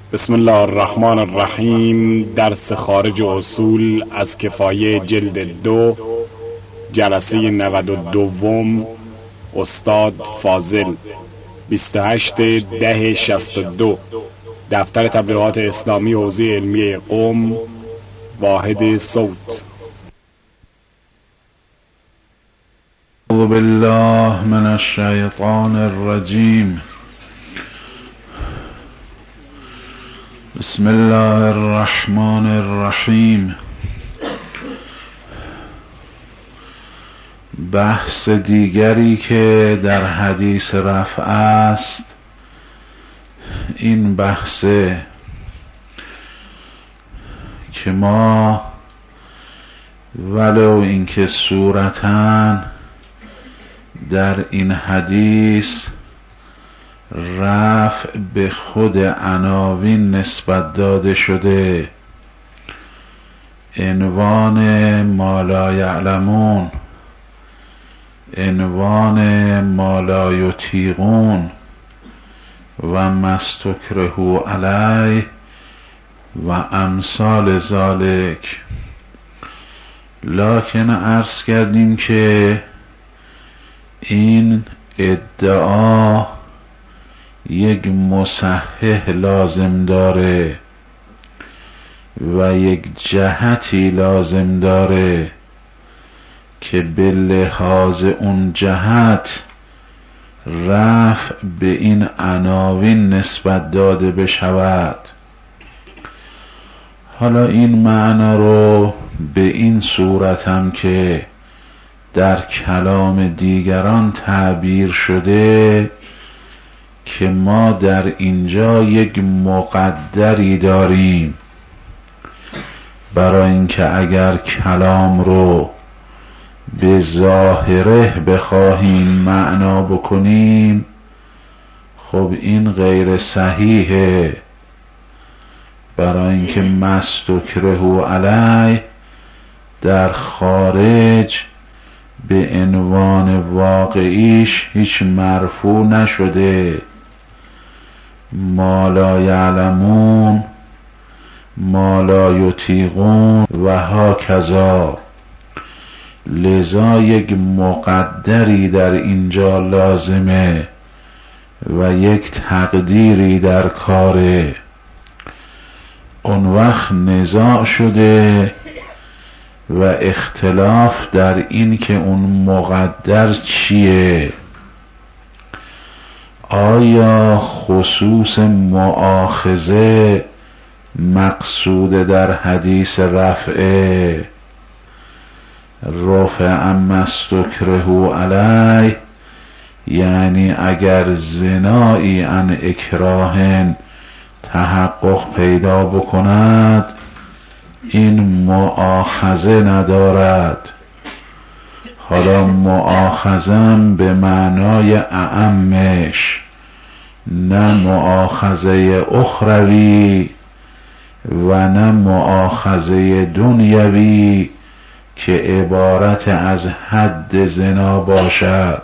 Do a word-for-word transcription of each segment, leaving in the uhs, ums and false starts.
بسم الله الرحمن الرحیم. درس خارج اصول از کفایه جلد دو، جلسه نود و دوم، استاد فاضل، بیست و هشت ده شصت و دو، دفتر تبلیغات اسلامی حوزه علمیه قم، واحد صوت. اعوذ بالله من الشیطان الرجیم. بسم الله الرحمن الرحیم. بحث دیگری که در حدیث رفع است، این بحث که ما ولو اینکه صورتاً در این حدیث رفع به خود عناوین نسبت داده شده، عنوان ما لا یعلمون، عنوان ما لا یطیقون و ما استکرهوا علیه و امثال ذالک. لکن عرض کردیم که این ادعا یک مصحح لازم داره و یک جهتی لازم داره که به لحاظ اون جهت رفع به این عناوین نسبت داده بشود. حالا این معنا رو به این صورت هم که در کلام دیگران تعبیر شده که ما در اینجا یک مقدری داریم برای اینکه اگر کلام رو به ظاهره بخواهیم معنا بکنیم، خب این غیر صحیحه. برای اینکه ما استکرهوا علیه در خارج به عنوان واقعیش هیچ مرفوع نشده. ما لا یعلمون، ما لا یطیقون و هاکذا. لذا یک مقدری در اینجا لازمه و یک تقدیری در کاره. اون وقت نزاع شده و اختلاف در این که اون مقدر چیه. آیا خصوص مؤاخذه مقصود در حدیث رفعه، رفع ما استکرهوا علیه، یعنی اگر زنایی عن اکراهن تحقق پیدا بکند این مؤاخذه ندارد. حالا مؤاخذم به معنای اعمش، نه مؤاخذه اخروی و نه مؤاخذه دنیوی که عبارت از حد زنا باشد.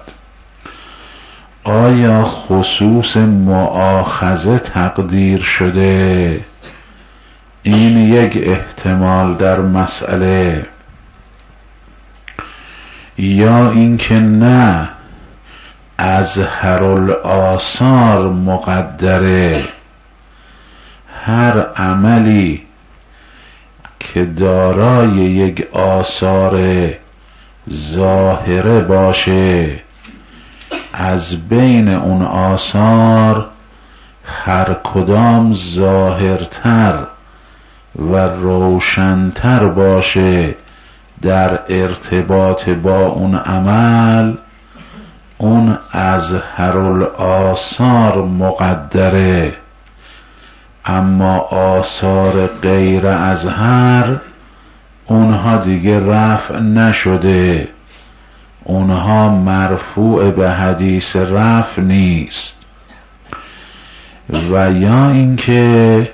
آیا خصوص مؤاخذه تقدیر شده؟ این یک احتمال در مسئله. یا اینکه نه، اظهر الآثار مقدره. هر عملی که دارای یک آثار ظاهره باشه، از بین اون آثار هر کدام ظاهرتر و روشنتر باشه در ارتباط با اون عمل، اون اظهر الآثار مقدره. اما آثار غیر اظهر اونها دیگه رفع نشده، اونها مرفوع به حدیث رفع نیست. و یا اینکه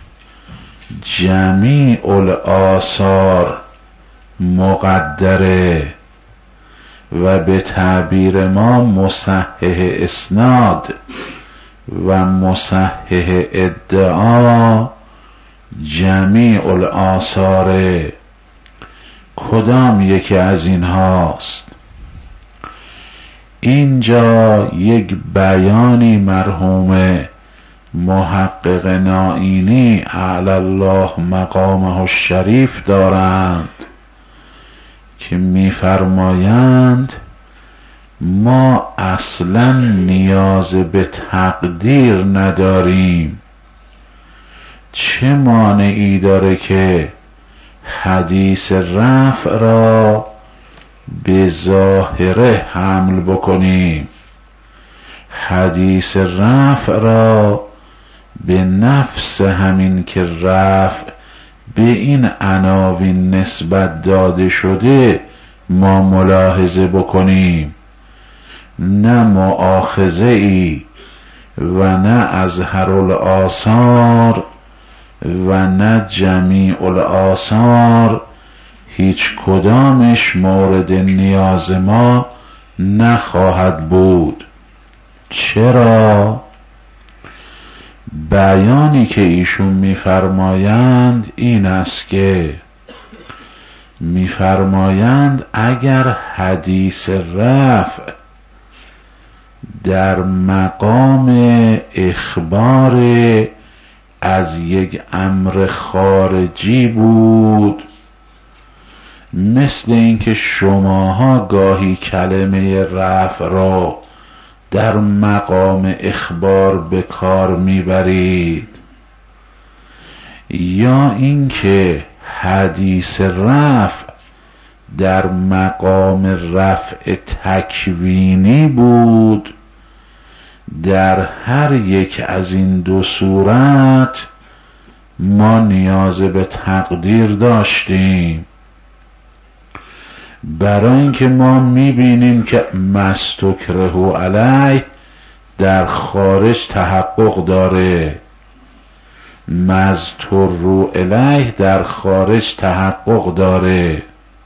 جمیع الآثار مقدره و به تعبیر ما مصحح اسناد و مصحح ادعا جمیع الآثار. کدام یکی از این هاست؟ اینجا یک بیانی مرحوم محقق نائینی اعلی الله مقامه الشریف دارند که می‌فرمایند ما اصلا نیاز به تقدیر نداریم. چه مانعی داره که حدیث رفع را به ظاهره حمل بکنیم، حدیث رفع را به نفس همین که رفع به این عناوین نسبت داده شده ما ملاحظه بکنیم، نه مؤاخذه ای و نه اظهر الآثار و نه جمیع الآثار، هیچ کدامش مورد نیاز ما نخواهد بود. چرا؟ بیانی که ایشون می‌فرمایند این است که می‌فرمایند اگر حدیث رفع در مقام اخبار از یک امر خارجی بود، مثل اینکه شماها گاهی کلمه رفع را در مقام اخبار به کار میبرید، یا اینکه حدیث رفع در مقام رفع تکوینی بود، در هر یک از این دو صورت ما نیاز به تقدیر داشتیم، برای اینکه ما میبینیم که مستکره علیه در خارج تحقق داره، مضطر الیه در خارج تحقق داره.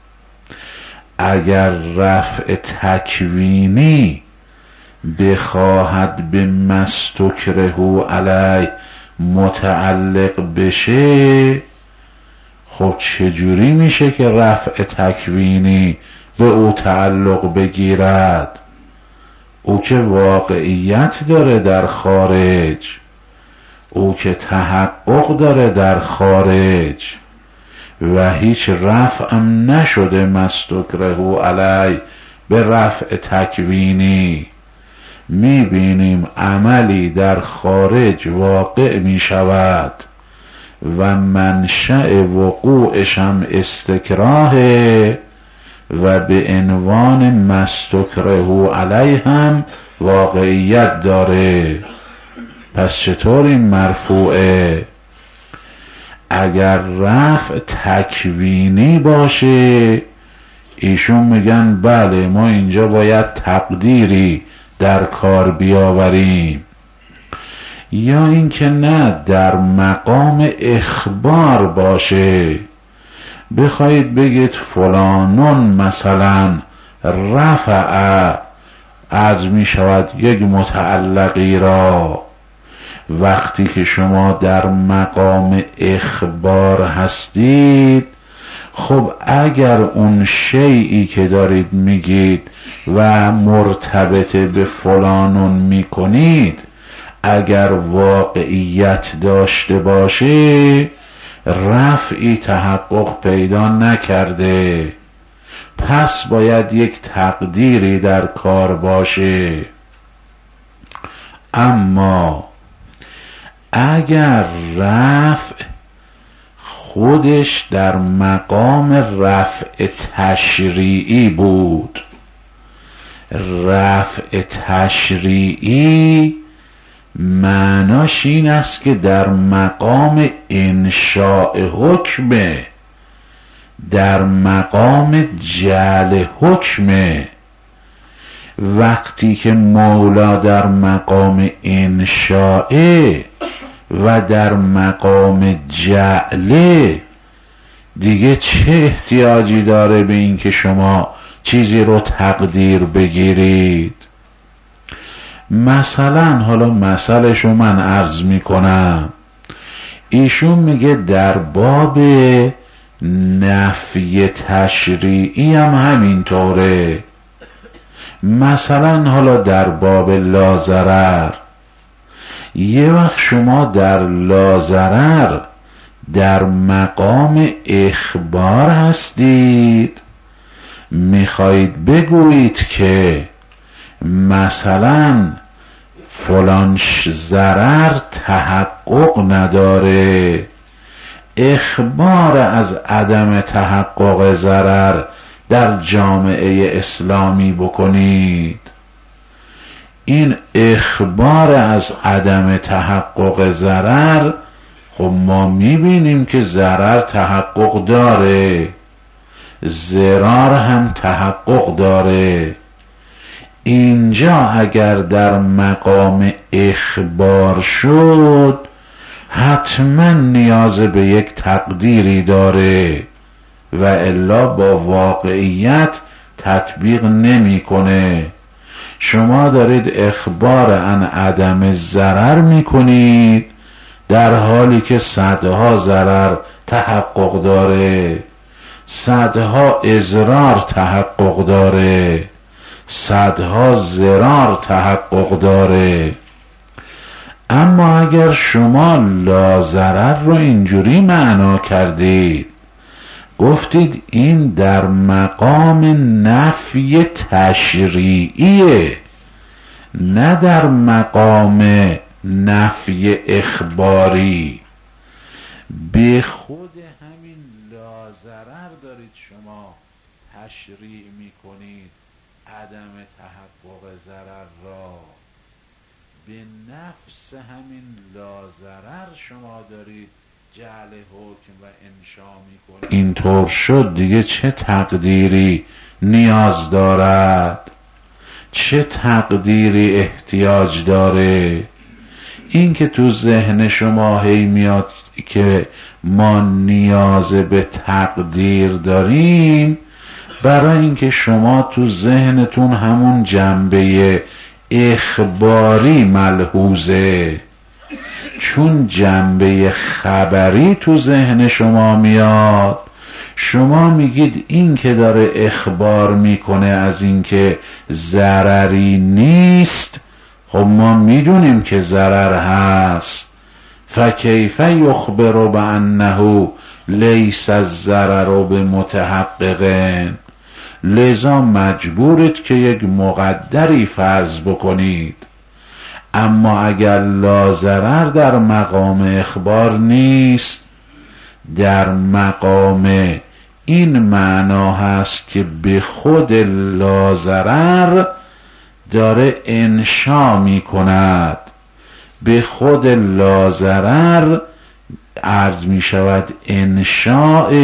اگر رفع تکوینی بخواهد به مستکره علیه متعلق بشه، خب چجوری میشه که رفع تکوینی به او تعلق بگیرد؟ او که واقعیت داره در خارج، او که تحقق داره در خارج و هیچ رفعم نشده مستکره علیه به رفع تکوینی. میبینیم عملی در خارج واقع میشود و منشأ وقوعش هم استکراهه و به عنوان مستکره علیه هم واقعیت داره. پس چطور این مرفوعه؟ اگر رفع تکوینی باشه ایشون میگن بله ما اینجا باید تقدیری در کار بیاوریم، یا اینکه نه در مقام اخبار باشه، بخواید بگید فلانون مثلا رفع عرض می شود یک متعلقی را، وقتی که شما در مقام اخبار هستید، خب اگر اون شیئی که دارید میگید و مرتبط به فلانون میکنید اگر واقعیت داشته باشه رفعی تحقق پیدا نکرده، پس باید یک تقدیری در کار باشه. اما اگر رفع خودش در مقام رفع تشریعی بود، رفع تشریعی معناش این است که در مقام انشاء حکمه، در مقام جعل حکمه. وقتی که مولا در مقام انشاءه و در مقام جعله، دیگه چه احتیاجی داره به این که شما چیزی رو تقدیر بگیرید؟ مثلا حالا مثلشو من عرض میکنم، ایشون میگه در باب نفی تشریعی هم همینطوره. مثلا حالا در باب لازرر، یه وقت شما در لازرر در مقام اخبار هستید، میخواهید بگویید که مثلا فلان ضرر تحقق نداره، اخبار از عدم تحقق ضرر در جامعه اسلامی بکنید. این اخبار از عدم تحقق ضرر، خب ما میبینیم که ضرر تحقق داره، ضرار هم تحقق داره. اینجا اگر در مقام اخبار شد حتما نیاز به یک تقدیری داره و الا با واقعیت تطبیق نمیکنه. شما دارید اخبار عن عدم ضرر میکنید در حالی که صدها ضرر تحقق داره، صدها اضرار تحقق داره، صدها ضرار تحقق داره. اما اگر شما لازرر رو اینجوری معنا کردید، گفتید این در مقام نفی تشریعیه، نه در مقام نفی اخباری، به خود همین لازرر دارید شما تشریع میکنید عدم تحقق ضرر را، به نفس همین لازرر شما دارید جعل حکم و انشا میکنید. اینطور شد دیگه چه تقدیری نیاز دارد، چه تقدیری احتیاج داره؟ این که تو ذهن شما هی میاد که ما نیاز به تقدیر داریم، برای اینکه شما تو ذهنتون همون جنبه اخباری ملحوظه. چون جنبه خبری تو ذهن شما میاد، شما میگید این که داره اخبار میکنه از این که ضرری نیست، خب ما میدونیم که ضرر هست. فکیف یخبر بانه لیس الضرر بمتحقق، لذا مجبورید که یک مقدری فرض بکنید. اما اگر لازرر در مقام اخبار نیست، در مقام این معنا هست که به خود لازرر داره انشا می کند، به خود لازرر عرض می شود انشاء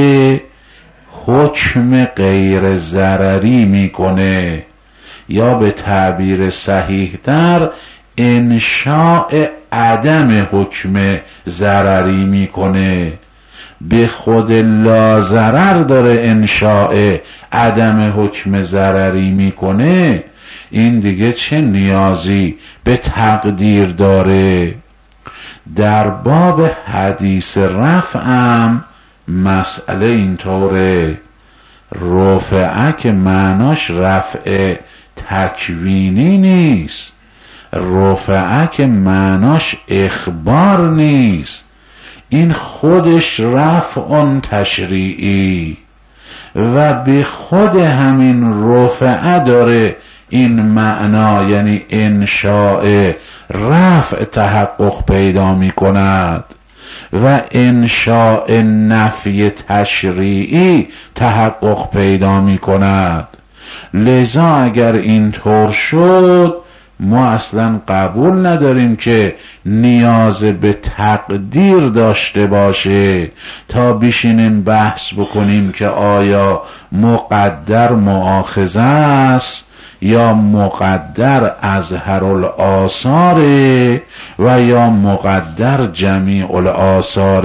حکم غیر ضرری می کنه، یا به تعبیر صحیح تر انشاء عدم حکم ضرری میکنه. به خود لازرر داره انشاء عدم حکم ضرری میکنه، این دیگه چه نیازی به تقدیر داره؟ در باب حدیث رفعم مسئله اینطوره. رفعه که معناش رفع تکوینی نیست، رفعه که معناش اخبار نیست، این خودش رفع تشریعی و به خود همین رفعه داره این معنا، یعنی انشاء رفع تحقق پیدا می کند و انشاء نفی تشریعی تحقق پیدا می کند. لذا اگر اینطور شد ما اصلا قبول نداریم که نیاز به تقدیر داشته باشه تا بشینیم بحث بکنیم که آیا مقدر مؤاخذه است یا مقدر اظهر الآثار و یا مقدر جمیع الآثار.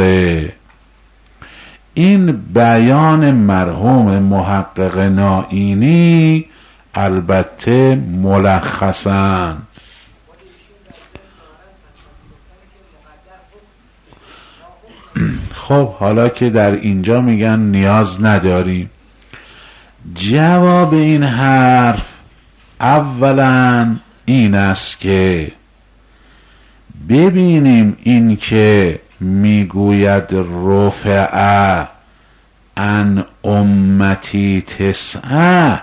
این بیان مرحوم محقق نائینی البته ملخصاً خب حالا که در اینجا میگن نیاز نداریم، جواب این حرف اولا این است که ببینیم این که میگوید رفع عن امتی تسعه،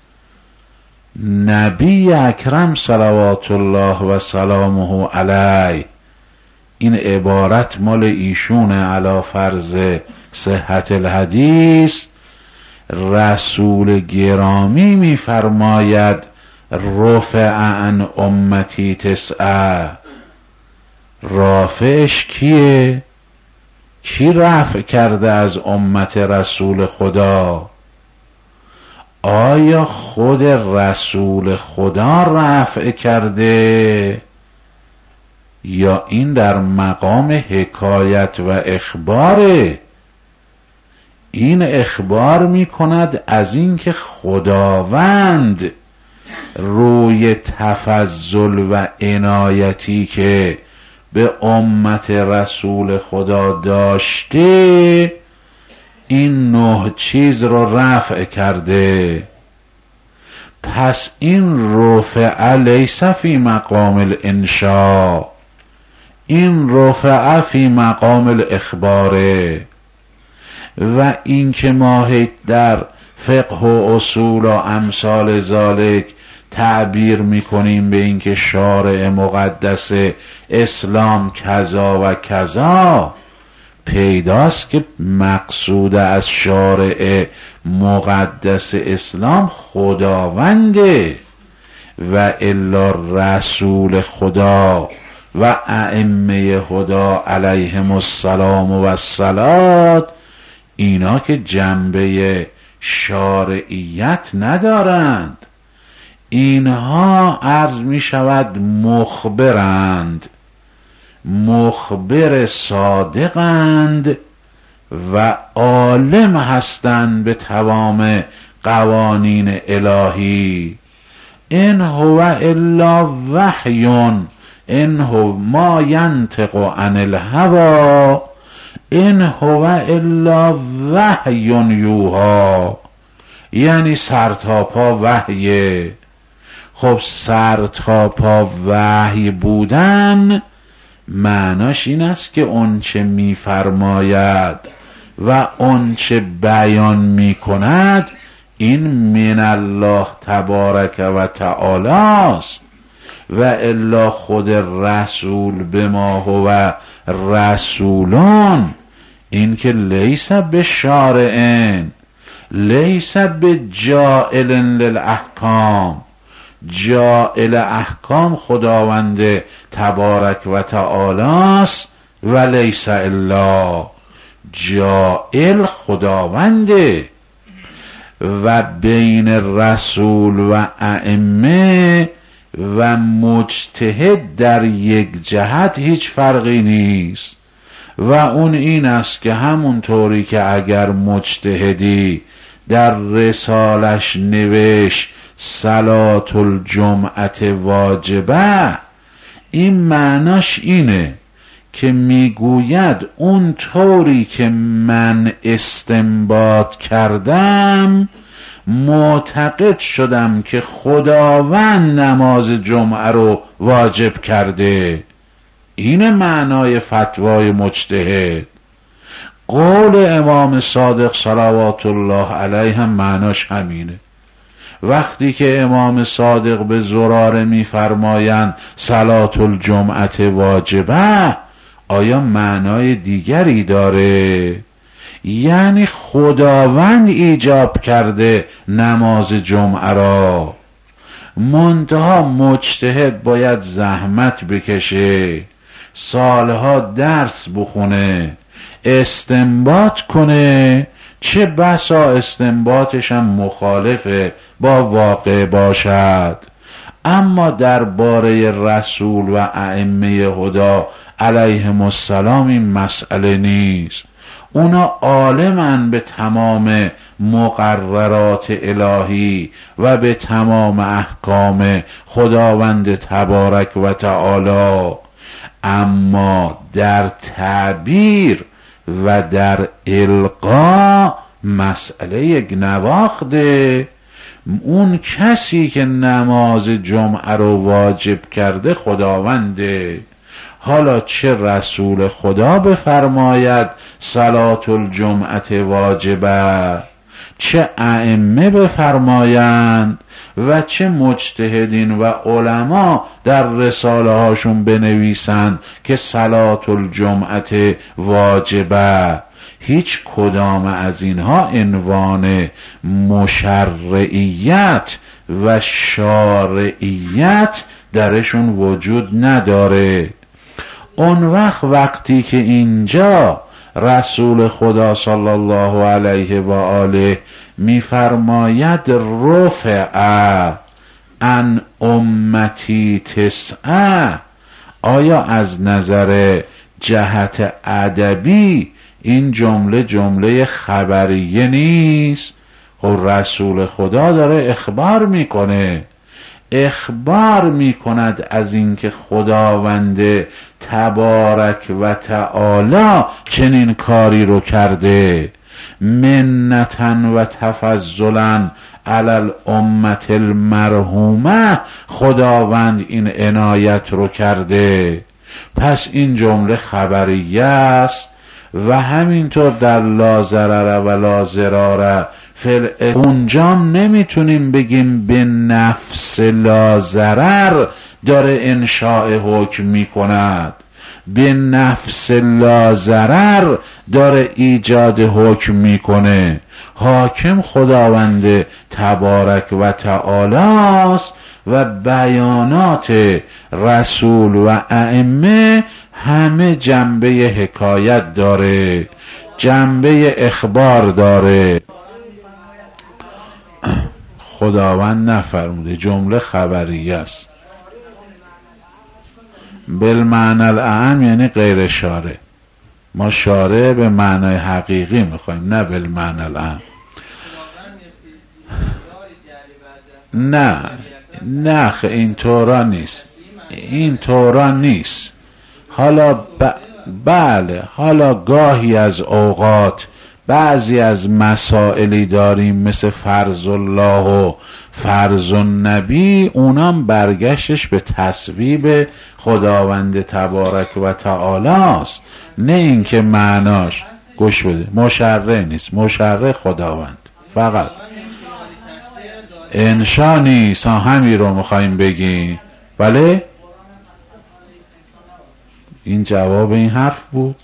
نبی اکرم صلوات الله و سلامه علیه، این عبارت مال ایشونه علی فرض صحت الحدیث، رسول گرامی میفرماید رفع عن امتی تسعه. رافعش کیه؟ کی رفع کرده از امت رسول خدا؟ آیا خود رسول خدا رفع کرده یا این در مقام حکایت و اخباره؟ این اخبار می کند از این که خداوند روی تفضل و عنایتی که به امت رسول خدا داشته این نه چیز رو رفع کرده. پس این رفع لیس فی مقام الانشاء، این رفع فی مقام الاخباره. و این که ما در فقه و اصول و امثال ذالک تعبیر میکنیم به این که شارع مقدس اسلام کذا و کذا، پیداست که مقصود از شارع مقدس اسلام خداونده و الا رسول خدا و ائمه خدا علیهم السلام و الصلات، اینا که جنبه شارعیت ندارند، اینها عرض می شود مخبرند، مخبر صادقند و عالم هستند به تمام قوانین الهی. ان هو الا وحی، ان هو ما ینطق عن الهوی، ان هو الا وحی یوحی، یعنی سر تا پا وحیه. خب سر تا پا وحی بودن معناش این است که اون چه میفرماید و اون چه بیان میکند این من الله تبارک و تعالی است و الا خود رسول به ما هو رسولان، این که لیس به شارعن، لیس به جائل للاحکام، جائل احکام خداوند تبارک و تعالی است و لیس الا جائل خداونده. و بین رسول و ائمه و مجتهد در یک جهت هیچ فرقی نیست و اون این است که همون طوری که اگر مجتهدی در رسالش نوشت صلاة الجمعت واجبه، این معناش اینه که میگوید اون طوری که من استنباط کردم معتقد شدم که خداوند نماز جمعه رو واجب کرده. این معنای فتوای مجتهد. قول امام صادق صلوات الله علیه هم معناش همینه. وقتی که امام صادق به زراره میفرمایند صلاة الجمعت واجبه، آیا معنای دیگری داره؟ یعنی خداوند ایجاب کرده نماز جمعه را، منتها مجتهد باید زحمت بکشه، سالها درس بخونه، استنباط کنه، چه بسا استنباطش هم مخالف با واقع باشد. اما درباره رسول و ائمه هدا علیهم السلام این مسئله نیست. اونا عالمن به تمام مقررات الهی و به تمام احکام خداوند تبارک و تعالی، اما در تعبیر و در القا مسئله یک نواخته. اون کسی که نماز جمعه رو واجب کرده خداونده. حالا چه رسول خدا بفرماید صلات الجمعه واجبه، چه ائمه بفرمایند و چه مجتهدین و علما در رساله هاشون بنویسند که صلات الجمعه واجبه، هیچ کدام از اینها عنوان مشرعیت و شارعیت درشون وجود نداره. اون وقت وقتی که اینجا رسول خدا صلی الله علیه و آله میفرماید رفع عن امتی تسعه، آیا از نظر جهت ادبی این جمله جمله خبریه نیست؟ خب رسول خدا داره اخبار میکنه، اخبار میکند از اینکه خداوند تبارک و تعالی چنین کاری رو کرده، منتن و تفضلا علی الامه المرحومه، خداوند این عنایت رو کرده. پس این جمله خبریه است. و همینطور در لا ضرر و لا ضرار فل، اونجام نمیتونیم بگیم به نفس لا ضرر داره انشاء حکم میکند، به نفس لا ضرر داره ایجاد حکم میکنه. حاکم خداوند تبارک و تعالی است و بیانات رسول و ائمه همه جنبه حکایت داره، جنبه اخبار داره. خداوند نفرموده، جمله خبریه است. بالمعنی الاعم یعنی غیر شارع. ما شارع به معنای حقیقی میخوایم، نه بالمعنی الاعم. نه نه این طورا نیست، این طورا نیست. حالا ب... بله حالا گاهی از اوقات بعضی از مسائلی داریم مثل فرض الله و فرض النبی، اونم برگشتش به تصویب خداوند تبارک و تعالی است، نه اینکه معناش گوش بده مشرع نیست، مشرع خداوند فقط، انشا نیست. همین رو میخواییم بگیم. بله این جواب این حرف بود.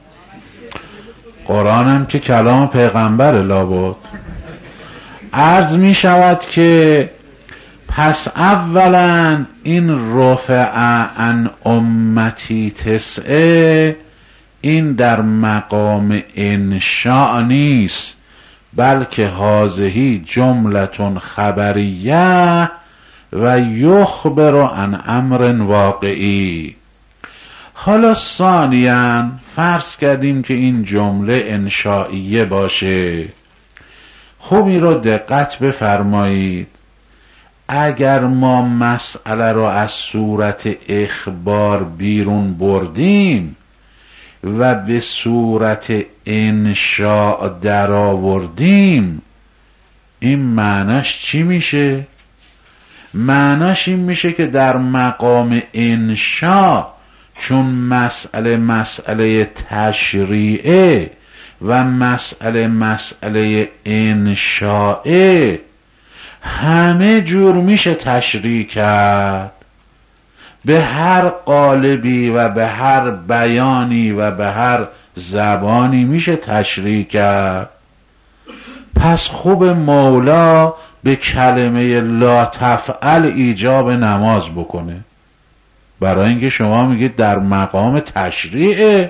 قرآن هم که کلام پیغمبر لابد. عرض می شود که پس اولا این رفع عن امتی تسعه این در مقام انشاء نیست، بلکه هذه جملتون خبریه و یخبر عن امر واقعی. حالا ثانیاً فرض کردیم که این جمله انشائیه باشه. خوب این رو دقت بفرمایید. اگر ما مسئله رو از صورت اخبار بیرون بردیم و به صورت انشاء در آوردیم، این معناش چی میشه؟ معناش این میشه که در مقام انشاء چون مسئله مسئله تشریعه و مسئله مسئله انشاءه، همه جور میشه تشریع کرد، به هر قالبی و به هر بیانی و به هر زبانی میشه تشریع کرد. پس خوب مولا به کلمه لا تفعل ایجاب نماز بکنه، برای اینکه شما میگید در مقام تشریعه.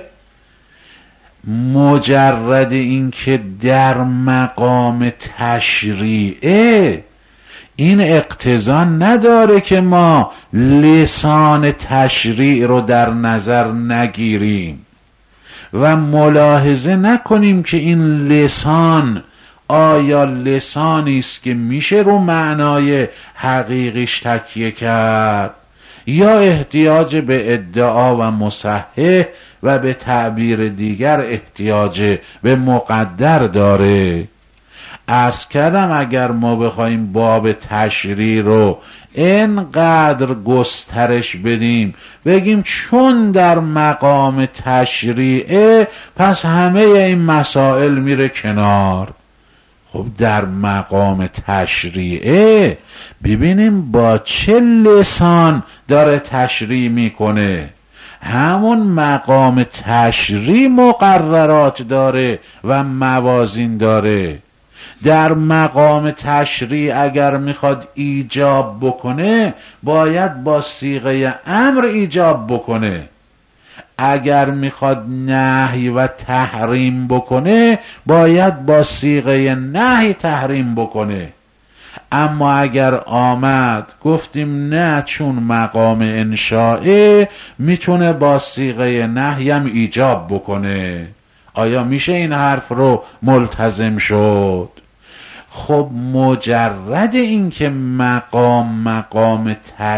مجرد اینکه در مقام تشریعه این اقتضا نداره که ما لسان تشریع رو در نظر نگیریم و ملاحظه نکنیم که این لسان آیا لسانی است که میشه رو معنای حقیقیش تکیه کرد یا احتیاج به ادعا و مصحح و به تعبیر دیگر احتیاج به مقدر داره. عرض کردم اگر ما بخوایم باب تشریع رو اینقدر گسترش بدیم، بگیم چون در مقام تشریعه پس همه این مسائل میره کنار. خب در مقام تشریعه ببینیم با چه لسان داره تشریع میکنه. همون مقام تشریع مقررات داره و موازین داره. در مقام تشریع اگر میخواد ایجاب بکنه باید با صیغه امر ایجاب بکنه، اگر میخواد نهی و تحریم بکنه باید با صیغه نهی تحریم بکنه. اما اگر آمد گفتیم نه چون مقام انشائه میتونه با صیغه نهی هم ایجاب بکنه، آیا میشه این حرف رو ملتزم شد؟ خب مجرد این که مقام مقام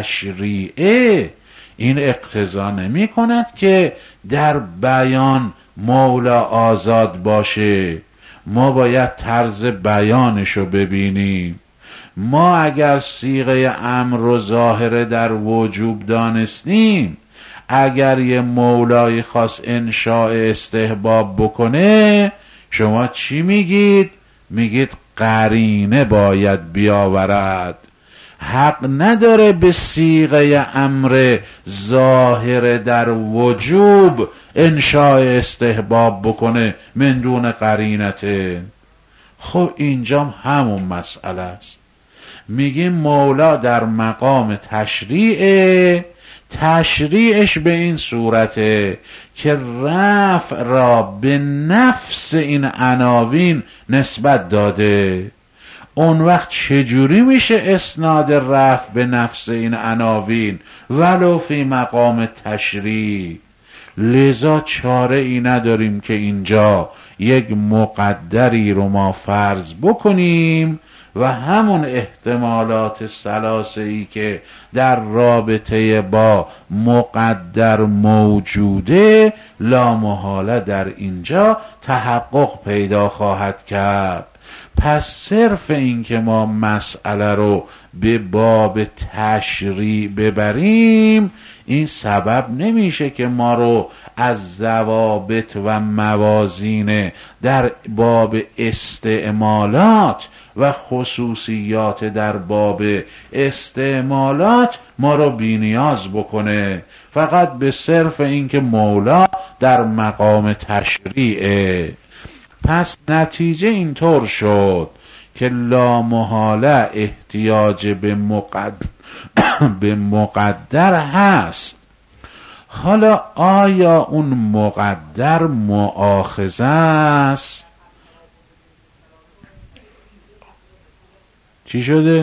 تشریعه این اقتضا نمی کند که در بیان مولا آزاد باشه. ما باید طرز بیانشو ببینیم. ما اگر صیغه امر و ظاهره در وجوب دانستیم، اگر یه مولای خاص انشاء استحباب بکنه شما چی میگید؟ میگید قرینه باید بیاورد. حق نداره به صیغه امر ظاهر در وجوب انشاء استحباب بکنه من دون قرینته. خب اینجا همون مسئله است. میگیم مولا در مقام تشریعه، تشریعش به این صورته که رفع را به نفس این عناوین نسبت داده. اون وقت چجوری میشه اسناد رفع به نفس این عناوین ولو فی مقام تشریع؟ لذا چاره ای نداریم که اینجا یک مقدری رو ما فرض بکنیم و همون احتمالات ثلاثه ای که در رابطه با مقدر موجوده لا محاله در اینجا تحقق پیدا خواهد کرد. پس صرف این که ما مسئله رو به باب تشریع ببریم این سبب نمیشه که ما رو از ضوابط و موازین در باب استعمالات و خصوصیات در باب استعمالات ما رو بی‌نیاز بکنه. فقط به صرف این که مولا در مقام تشریعه. پس نتیجه اینطور شد که لا محاله احتیاج به مقدر, به مقدر هست. حالا آیا اون مقدر مؤاخذه است؟ چی شده؟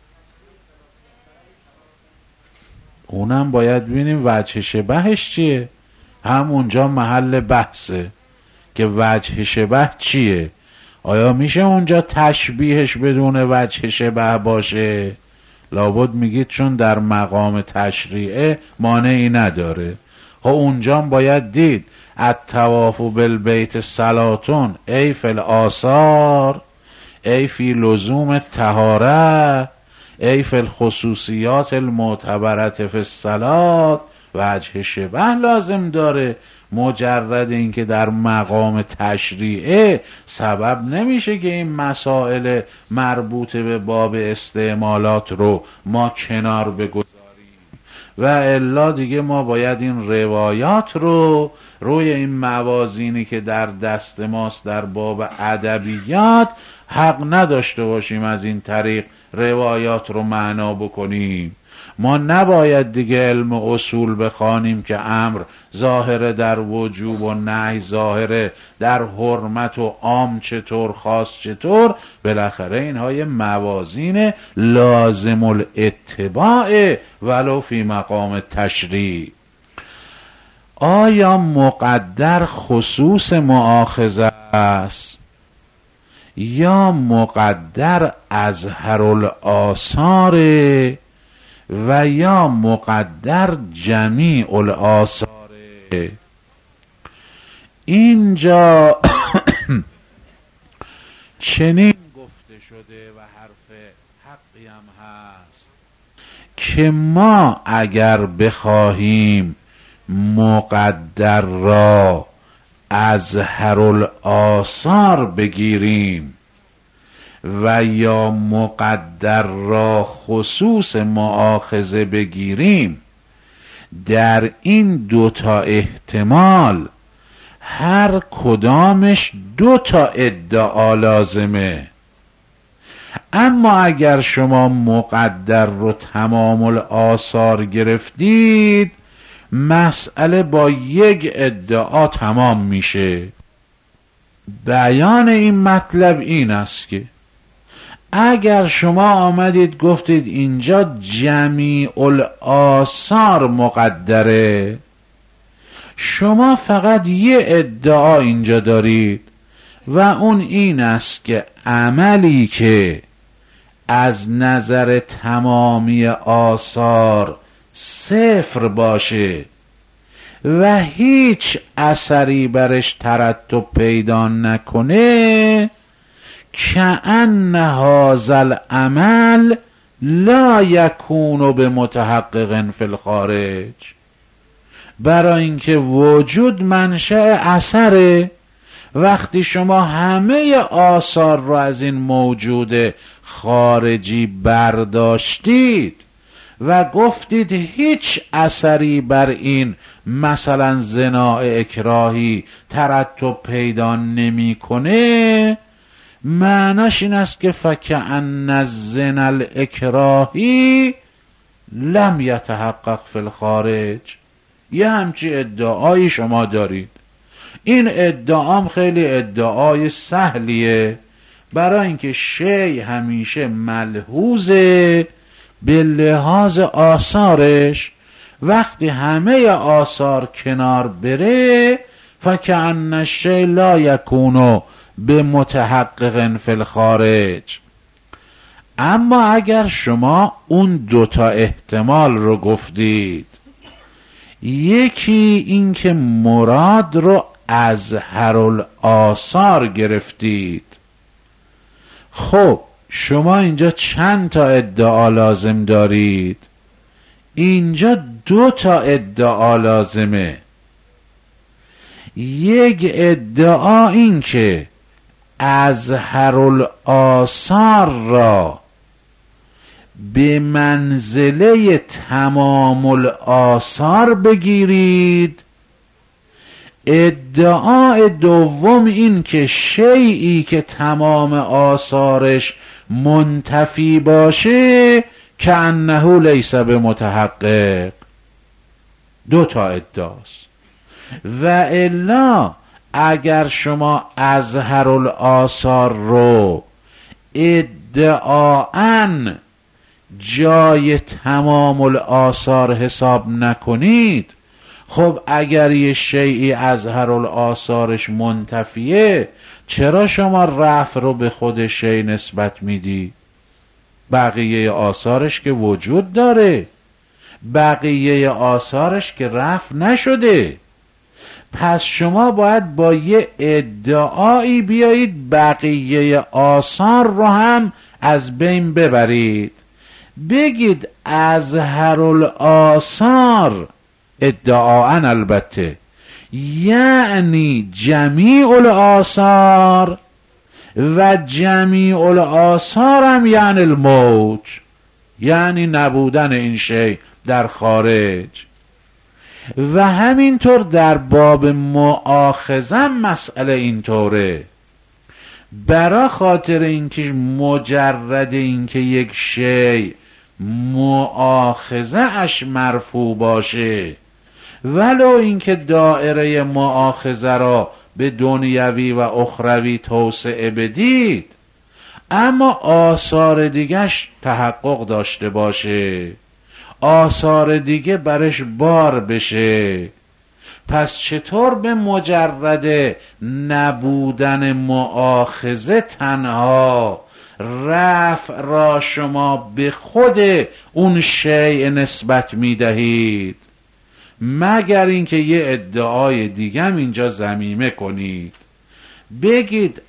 اونم باید ببینیم وجه شبهش چیه. همونجا محل بحثه که وجه شبه چیه. آیا میشه اونجا تشبیهش بدون وجه شبه باشه؟ لابد میگید چون در مقام تشریعه مانعی نداره. خب اونجا باید دید الطواف بالبیت صلاتون ای فی الآثار ای فی لزوم طهاره ای فی الخصوصیات المعتبرت فی الصلات. وجه شبه لازم داره. مجرد این که در مقام تشریعه سبب نمیشه که این مسائل مربوط به باب استعمالات رو ما کنار بگذاریم و الا دیگه ما باید این روایات رو روی این موازینی که در دست ماست در باب ادبیات حق نداشته باشیم از این طریق روایات رو معنا بکنیم. ما نباید دیگه علم اصول بخوانیم که امر ظاهره در وجوب و نهی ظاهره در حرمت و عام چطور خاص چطور. بالاخره اینها یه موازین لازم الاتباع ولو فی مقام تشریع. آیا مقدر خصوص مؤاخذه است یا مقدر اظهر الآثار و یا مقدر جمیع الآثار؟ اینجا چنین گفته شده و حرف حقی هم هست که ما اگر بخواهیم مقدر را از هرالآثار بگیریم و یا مقدر را خصوص مؤاخذه بگیریم، در این دوتا احتمال هر کدامش دوتا ادعا لازمه. اما اگر شما مقدر رو تمام الآثار گرفتید، مسئله با یک ادعا تمام میشه. بیان این مطلب این است که اگر شما آمدید گفتید اینجا جمیع الآثار مقدره، شما فقط یه ادعا اینجا دارید و اون این است که عملی که از نظر تمامی آثار صفر باشه و هیچ اثری برش ترتب پیدا نکنه، کأن هذا العمل لا یکون بمتحقق فی الخارج. برای اینکه وجود منشأ اثره، وقتی شما همه آثار رو از این موجود خارجی برداشتید و گفتید هیچ اثری بر این مثلا زنا اکراهی ترتب پیدا نمی کنه، معناش این است که فکأن الزنا الاکراهی لم یتحقق فی الخارج. یه همچی ادعایی شما دارید. این ادعام خیلی ادعای سهلیه، برای اینکه شی همیشه ملحوظه به لحاظ آثارش. وقتی همه آثار کنار بره، فکأن الشی لا یکونو به متحقق فی الخارج. اما اگر شما اون دوتا احتمال رو گفتید، یکی این که مراد رو از هرالآثار گرفتید، خب شما اینجا چند تا ادعا لازم دارید؟ اینجا دو تا ادعا لازمه. یک ادعا این که از هرالآثار را به منزله تمام الآثار بگیرید. ادعا دوم این که شیئی که تمام آثارش منتفی باشه که انه لیس بمتحقق. دو تا ادعاست. و الا اگر شما اظهر الآثار رو ادعاً جای تمام الآثار حساب نکنید، خب اگر یه شیئی اظهر الآثارش منتفیه، چرا شما رفع رو به خود شیء نسبت میدی؟ بقیه آثارش که وجود داره، بقیه آثارش که رفع نشده. پس شما باید با یه ادعایی بیایید بقیه آثار رو هم از بین ببرید. بگید اظهر الآثار ادعاً البته، یعنی جمیع الآثار، و جمیع الآثار هم یعنی الموت، یعنی نبودن این شی در خارج. و همینطور در باب مؤاخذه مسئله اینطوره. برای خاطر اینکه مجرد اینکه یک شی مؤاخذه اش مرفوع باشه، ولو اینکه دائره مؤاخذه را به دنیوی و اخروی توسعه بدید، اما آثار دیگهش تحقق داشته باشه، آثار دیگه برش بار بشه. پس چطور به مجرد نبودن مؤاخذه تنها رفع را شما به خود اون شیء نسبت می دهید؟ مگر اینکه یه ادعای دیگم اینجا ضمیمه کنید، بگید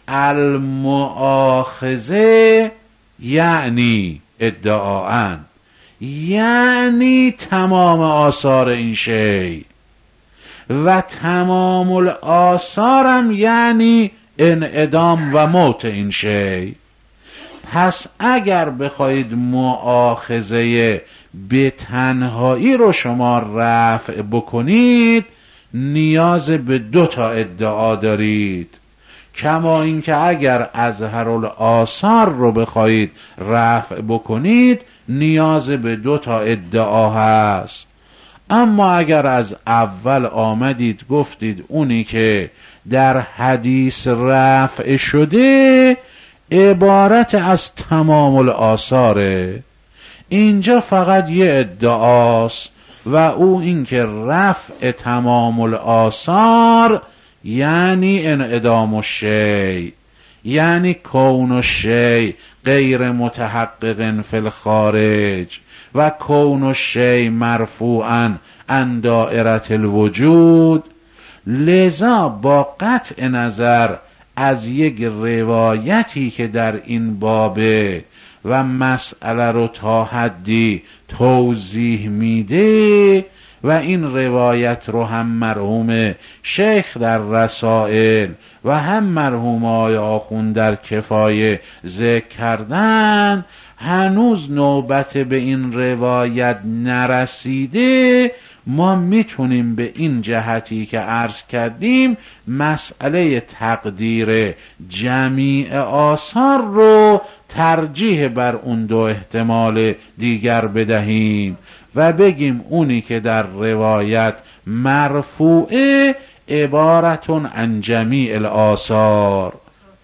المؤاخذه یعنی ادعاً، یعنی تمام آثار این شی، و تمام الآثارم یعنی انعدام و موت این شی. پس اگر بخواید مؤاخذه به تنهایی رو شما رفع بکنید، نیاز به دو تا ادعا دارید. کما اینکه اگر اظهر الآثار رو بخواید رفع بکنید، نیاز به دو تا ادعا هست. اما اگر از اول آمدید گفتید اونی که در حدیث رفع شده عبارت از تمام الآثاره، اینجا فقط یه ادعاست و او این که رفع تمام الآثار یعنی انعدام الشیء، یعنی کون الشیء غیر متحقق فی الخارج و کون الشیء مرفوعا عن دائره الوجود. لذا با قطع نظر از یک روایتی که در این بابه و مسئله رو تا حدی توضیح میده و این روایت رو هم مرحوم شیخ در رسائل و هم مرحوم آقای آخوند در کفایه ذکر کردن، هنوز نوبت به این روایت نرسیده، ما میتونیم به این جهتی که عرض کردیم مسئله تقدیر جمیع آثار رو ترجیح بر اون دو احتمال دیگر بدهیم و بگیم اونی که در روایت مرفوعه عبارتون عن جمیع الآثار.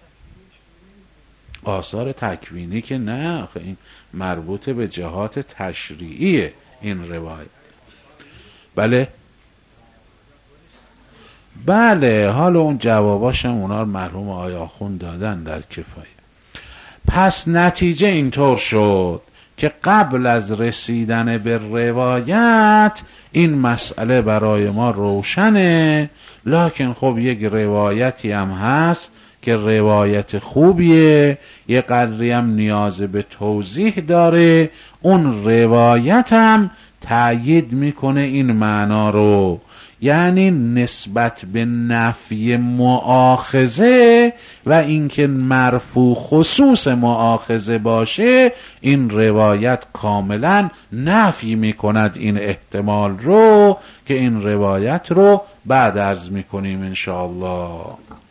آثار تکوینی که نه، این مربوط به جهات تشریعیه این روایت. بله بله حالا اون جواباشم اونا رو مرحوم آقای آخوند دادن در کفایه. پس نتیجه اینطور شد که قبل از رسیدن به روایت این مسئله برای ما روشنه، لکن خب یک روایتی هم هست که روایت خوبیه، یه قدری هم نیاز به توضیح داره. اون روایت هم تأیید میکنه این معنا رو، یعنی نسبت به نفی مؤاخذه و اینکه مرفوع خصوص مؤاخذه باشه، این روایت کاملا نفی میکند این احتمال رو که این روایت رو بعد عرض میکنیم انشاءالله.